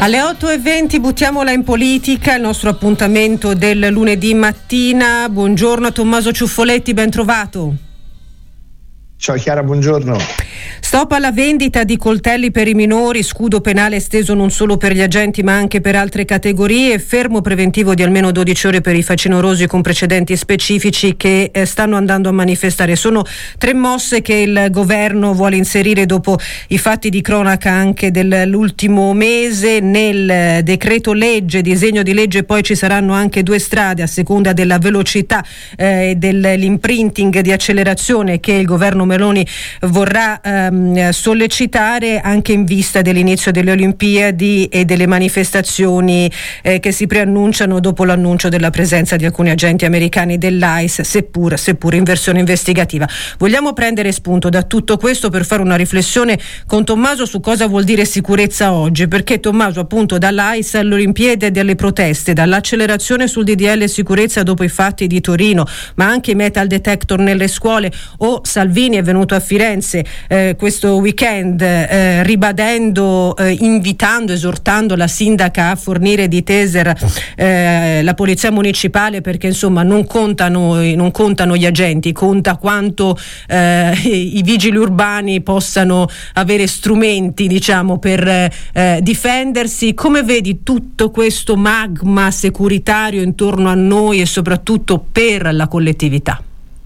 Alle 8:20 buttiamola in politica, il nostro appuntamento del lunedì mattina. Buongiorno a Tommaso Ciuffoletti, ben trovato. Ciao Chiara, buongiorno. Stop alla vendita di coltelli per i minori, scudo penale esteso non solo per gli agenti ma anche per altre categorie, fermo preventivo di almeno 12 ore per i facinorosi con precedenti specifici che stanno andando a manifestare. Sono 3 mosse che il governo vuole inserire dopo i fatti di cronaca anche dell'ultimo mese. Nel decreto legge, disegno di legge, poi ci saranno anche 2 strade a seconda della velocità dell'imprinting di accelerazione che il governo Meloni vorrà sollecitare anche in vista dell'inizio delle Olimpiadi e delle manifestazioni che si preannunciano dopo l'annuncio della presenza di alcuni agenti americani dell'ICE, seppur in versione investigativa. Vogliamo prendere spunto da tutto questo per fare una riflessione con Tommaso su cosa vuol dire sicurezza oggi, perché Tommaso, appunto, dall'ICE alle Olimpiadi e alle proteste, dall'accelerazione sul DDL sicurezza dopo i fatti di Torino, ma anche i metal detector nelle scuole, o Salvini è venuto a Firenze questo weekend ribadendo, invitando, esortando la sindaca a fornire di taser la polizia municipale, perché insomma non contano gli agenti, conta quanto i vigili urbani possano avere strumenti, diciamo, per difendersi. Come vedi tutto questo magma securitario intorno a noi e soprattutto per la collettività?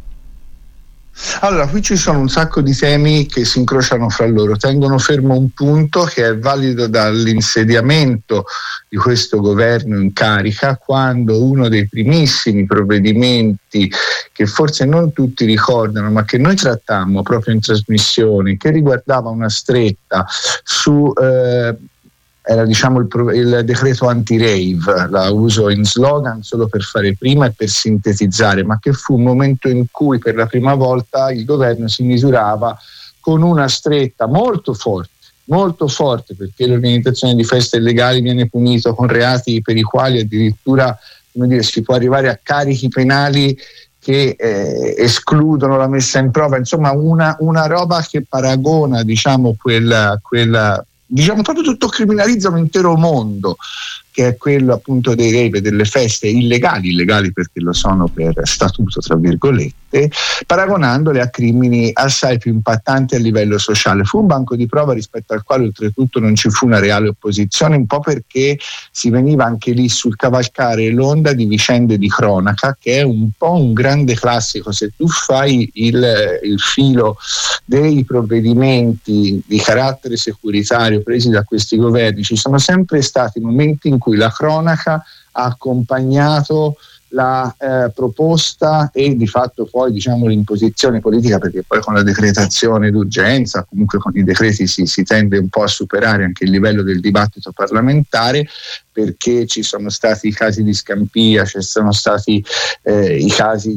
Allora, qui ci sono un sacco di temi che si incrociano fra loro. Tengono fermo un punto che è valido dall'insediamento di questo governo in carica, quando uno dei primissimi provvedimenti che forse non tutti ricordano, ma che noi trattammo proprio in trasmissione, che riguardava una stretta su era il decreto anti-rave, la uso in slogan solo per fare prima e per sintetizzare, ma che fu un momento in cui per la prima volta il governo si misurava con una stretta molto forte, perché l'organizzazione di feste illegali viene punito con reati per i quali addirittura, si può arrivare a carichi penali che escludono la messa in prova, insomma una roba che paragona, quella proprio tutto, criminalizza un intero mondo, che è quello appunto dei rave, delle feste illegali perché lo sono per statuto, tra virgolette, paragonandole a crimini assai più impattanti a livello sociale. Fu un banco di prova rispetto al quale oltretutto non ci fu una reale opposizione, un po' perché si veniva anche lì sul cavalcare l'onda di vicende di cronaca, che è un po' un grande classico. Se tu fai il filo dei provvedimenti di carattere securitario presi da questi governi, ci sono sempre stati momenti in cui la cronaca ha accompagnato la proposta e di fatto poi l'imposizione politica, perché poi con la decretazione d'urgenza, comunque con i decreti si tende un po' a superare anche il livello del dibattito parlamentare, perché ci sono stati i casi di Scampia, ci sono stati i casi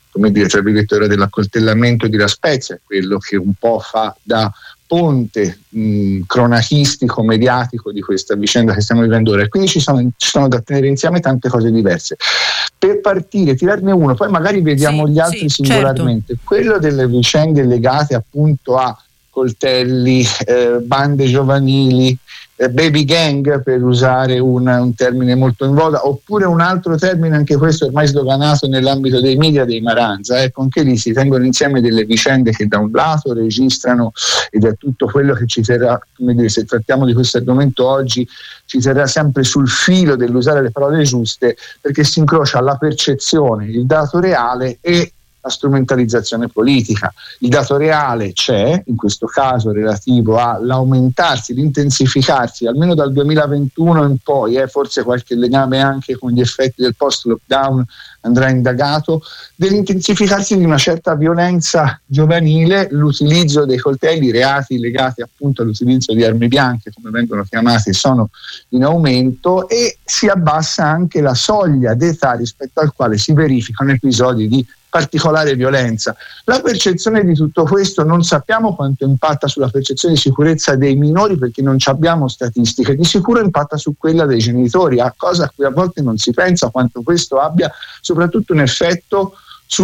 dell'accoltellamento di La Spezia, quello che un po' fa da ponte cronachistico, mediatico di questa vicenda che stiamo vivendo ora. E quindi ci sono da tenere insieme tante cose diverse. Per partire, tirarne uno, poi magari vediamo gli altri singolarmente. Certo. Quello delle vicende legate appunto a coltelli, bande giovanili, baby gang, per usare un termine molto in voga, oppure un altro termine, anche questo ormai sdoganato nell'ambito dei media, dei Maranza. Ecco, anche lì si tengono insieme delle vicende che da un lato registrano, ed è tutto quello che ci terrà, se trattiamo di questo argomento oggi, ci terrà sempre sul filo dell'usare le parole giuste, perché si incrocia la percezione, il dato reale e la strumentalizzazione politica. Il dato reale c'è, in questo caso relativo all'aumentarsi, l'intensificarsi, almeno dal 2021 in poi, forse qualche legame anche con gli effetti del post-lockdown andrà indagato, dell'intensificarsi di una certa violenza giovanile, l'utilizzo dei coltelli, reati legati appunto all'utilizzo di armi bianche, come vengono chiamate, sono in aumento, e si abbassa anche la soglia d'età rispetto al quale si verificano episodi di particolare violenza. La percezione di tutto questo non sappiamo quanto impatta sulla percezione di sicurezza dei minori, perché non abbiamo statistiche. Di sicuro impatta su quella dei genitori, a cosa a cui a volte non si pensa, quanto questo abbia soprattutto un effetto su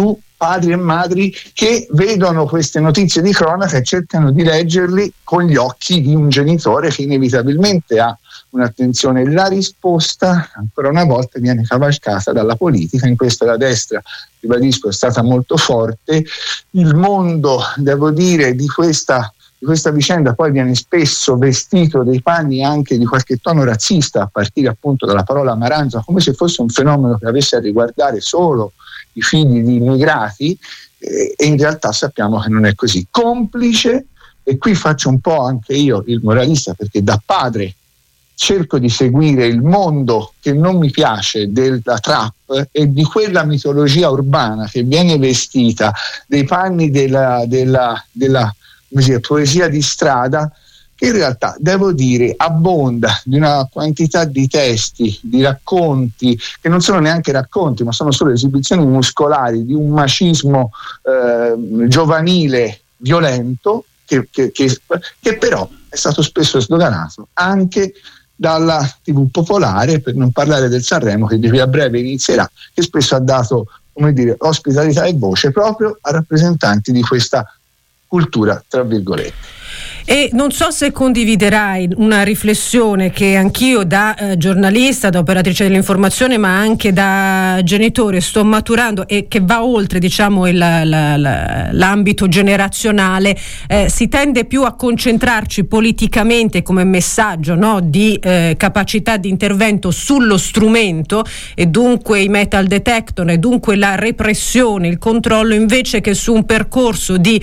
padri e madri che vedono queste notizie di cronaca e cercano di leggerli con gli occhi di un genitore che inevitabilmente ha un'attenzione. La risposta, ancora una volta, viene cavalcata dalla politica. In questo la destra, ribadisco, è stata molto forte. Il mondo, devo dire, di questa vicenda poi viene spesso vestito dei panni anche di qualche tono razzista, a partire appunto dalla parola maranza, come se fosse un fenomeno che avesse a riguardare solo i figli di immigrati, e in realtà sappiamo che non è così. Complice, e qui faccio un po' anche io il moralista, perché da padre cerco di seguire il mondo che non mi piace della trap e di quella mitologia urbana che viene vestita dei panni della poesia di strada, che in realtà, devo dire, abbonda di una quantità di testi, di racconti, che non sono neanche racconti, ma sono solo esibizioni muscolari di un macismo giovanile violento, che però è stato spesso sdoganato anche dalla TV popolare, per non parlare del Sanremo, che di qui a breve inizierà, che spesso ha dato, come dire, ospitalità e voce proprio a rappresentanti di questa cultura, tra virgolette. E non so se condividerai una riflessione che anch'io da giornalista, da operatrice dell'informazione, ma anche da genitore sto maturando, e che va oltre, diciamo, l'ambito generazionale. Si tende più a concentrarci politicamente come messaggio, no, di capacità di intervento sullo strumento, e dunque i metal detector, e dunque la repressione, il controllo, invece che su un percorso di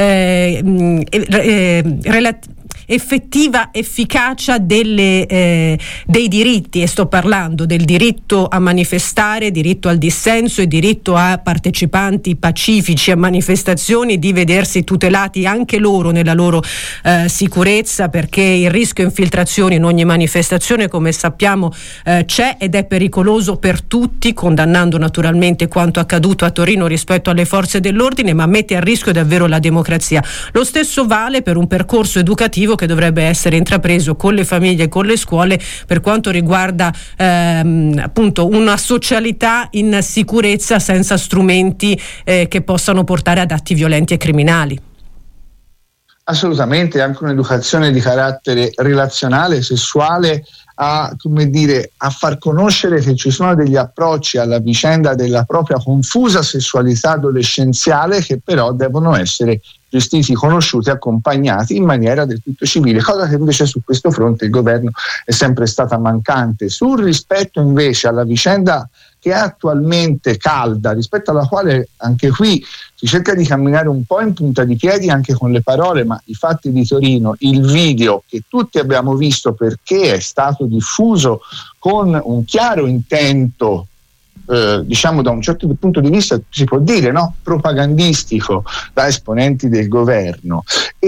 effettiva efficacia dei diritti, e sto parlando del diritto a manifestare, diritto al dissenso e diritto a partecipanti pacifici a manifestazioni di vedersi tutelati anche loro nella loro sicurezza, perché il rischio infiltrazioni in ogni manifestazione, come sappiamo, c'è ed è pericoloso per tutti, condannando naturalmente quanto accaduto a Torino rispetto alle forze dell'ordine, ma mette a rischio davvero la democrazia. Lo stesso vale per un percorso educativo che dovrebbe essere intrapreso con le famiglie e con le scuole per quanto riguarda appunto una socialità in sicurezza senza strumenti che possano portare ad atti violenti e criminali. Assolutamente, anche un'educazione di carattere relazionale, sessuale, a far conoscere che ci sono degli approcci alla vicenda della propria confusa sessualità adolescenziale che però devono essere gestiti, conosciuti, accompagnati in maniera del tutto civile, cosa che invece su questo fronte il governo è sempre stata mancante. Sul rispetto invece alla vicenda che è attualmente calda, rispetto alla quale anche qui si cerca di camminare un po' in punta di piedi anche con le parole, ma i fatti di Torino, il video che tutti abbiamo visto perché è stato diffuso con un chiaro intento, diciamo da un certo punto di vista si può dire, no, propagandistico da esponenti del governo,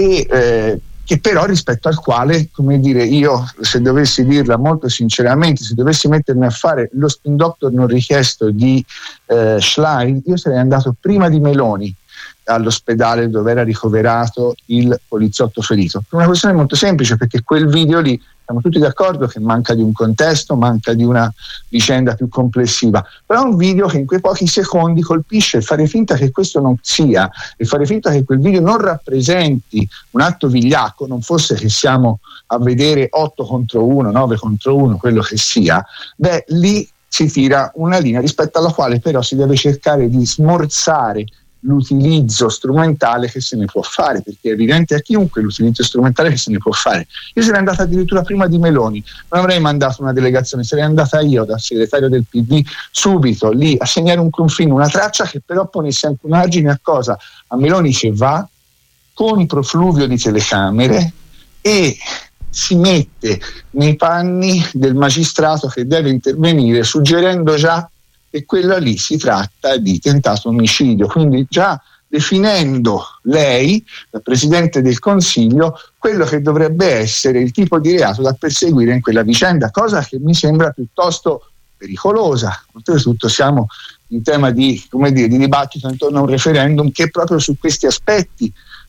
e che però rispetto al quale, come dire, io, se dovessi dirla molto sinceramente, se dovessi mettermi a fare lo spin doctor non richiesto di Schlein, io sarei andato prima di Meloni all'ospedale dove era ricoverato il poliziotto ferito, per una questione molto semplice, perché quel video lì siamo tutti d'accordo che manca di un contesto, manca di una vicenda più complessiva, però è un video che in quei pochi secondi colpisce. Fare finta che questo non sia, e fare finta che quel video non rappresenti un atto vigliacco, non fosse che siamo a vedere 8 contro 1, 9 contro 1, quello che sia, beh, lì si tira una linea rispetto alla quale però si deve cercare di smorzare l'utilizzo strumentale che se ne può fare, perché è evidente a chiunque l'utilizzo strumentale che se ne può fare. Io sarei andata addirittura prima di Meloni, non avrei mandato una delegazione, sarei andata io da segretario del PD subito lì a segnare un confine, una traccia che però ponesse anche un argine a cosa? A Meloni che va con profluvio di telecamere e si mette nei panni del magistrato che deve intervenire, suggerendo già che quella lì si tratta di tentato omicidio, quindi già definendo lei, da Presidente del Consiglio, quello che dovrebbe essere il tipo di reato da perseguire in quella vicenda, cosa che mi sembra piuttosto pericolosa. Oltretutto siamo in tema di, di dibattito intorno a un referendum che proprio su questi aspetti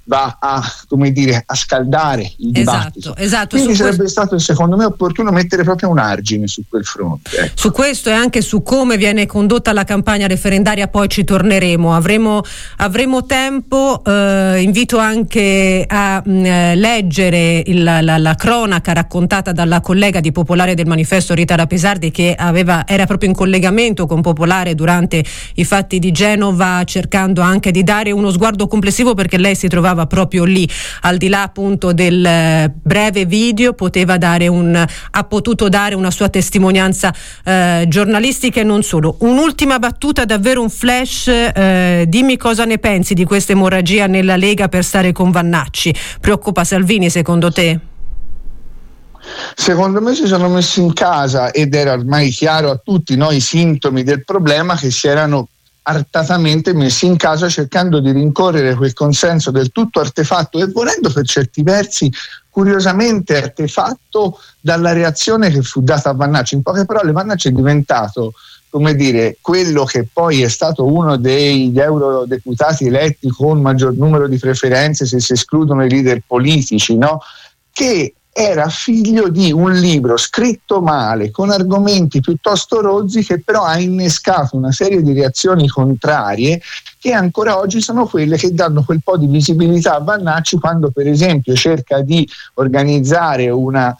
va a, come dire, a scaldare il dibattito. Esatto. Quindi sarebbe stato, secondo me, opportuno mettere proprio un argine su quel fronte. Ecco. Su questo e anche su come viene condotta la campagna referendaria poi ci torneremo, avremo tempo. Invito anche a leggere la cronaca raccontata dalla collega di Popolare del Manifesto Rita Lapesardi, che era proprio in collegamento con Popolare durante i fatti di Genova, cercando anche di dare uno sguardo complessivo, perché lei si trovava proprio lì, al di là appunto del breve video, ha potuto dare una sua testimonianza giornalistica e non solo. Un'ultima battuta, davvero un flash, dimmi cosa ne pensi di questa emorragia nella Lega per stare con Vannacci. Preoccupa Salvini secondo te? Secondo me si sono messi in casa, ed era ormai chiaro a tutti noi i sintomi del problema, che si erano artatamente messi in casa cercando di rincorrere quel consenso del tutto artefatto e volendo per certi versi curiosamente artefatto dalla reazione che fu data a Vannacci. In poche parole, Vannacci è diventato, come dire, quello che poi è stato uno degli eurodeputati eletti con maggior numero di preferenze, se si escludono i leader politici, no? Che era figlio di un libro scritto male, con argomenti piuttosto rozzi, che però ha innescato una serie di reazioni contrarie che ancora oggi sono quelle che danno quel po' di visibilità a Vannacci quando, per esempio, cerca di organizzare una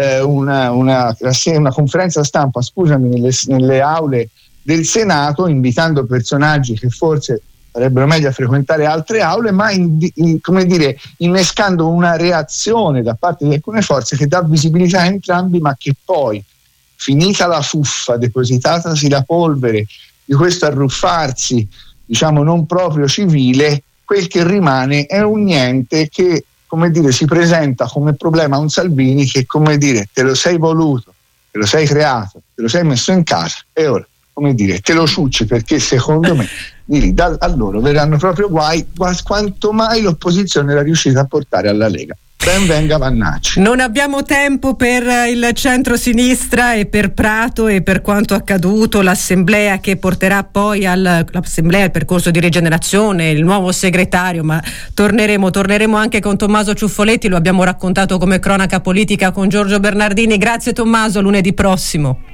conferenza stampa, nelle aule del Senato, invitando personaggi che forse sarebbero meglio a frequentare altre aule, ma come dire, innescando una reazione da parte di alcune forze che dà visibilità a entrambi, ma che poi, finita la fuffa, depositatasi la polvere di questo arruffarsi, diciamo, non proprio civile, quel che rimane è un niente che, come dire, si presenta come problema a un Salvini che, come dire, te lo sei voluto, te lo sei creato, te lo sei messo in casa e ora, come dire, te lo ciucci, perché secondo me a loro verranno proprio guai quanto mai l'opposizione era riuscita a portare alla Lega. Ben venga Vannacci. Non abbiamo tempo per il centro-sinistra e per Prato e per quanto accaduto, l'assemblea che porterà poi l'assemblea, il percorso di rigenerazione, il nuovo segretario, ma torneremo anche con Tommaso Ciuffoletti, lo abbiamo raccontato come cronaca politica con Giorgio Bernardini. Grazie Tommaso, lunedì prossimo.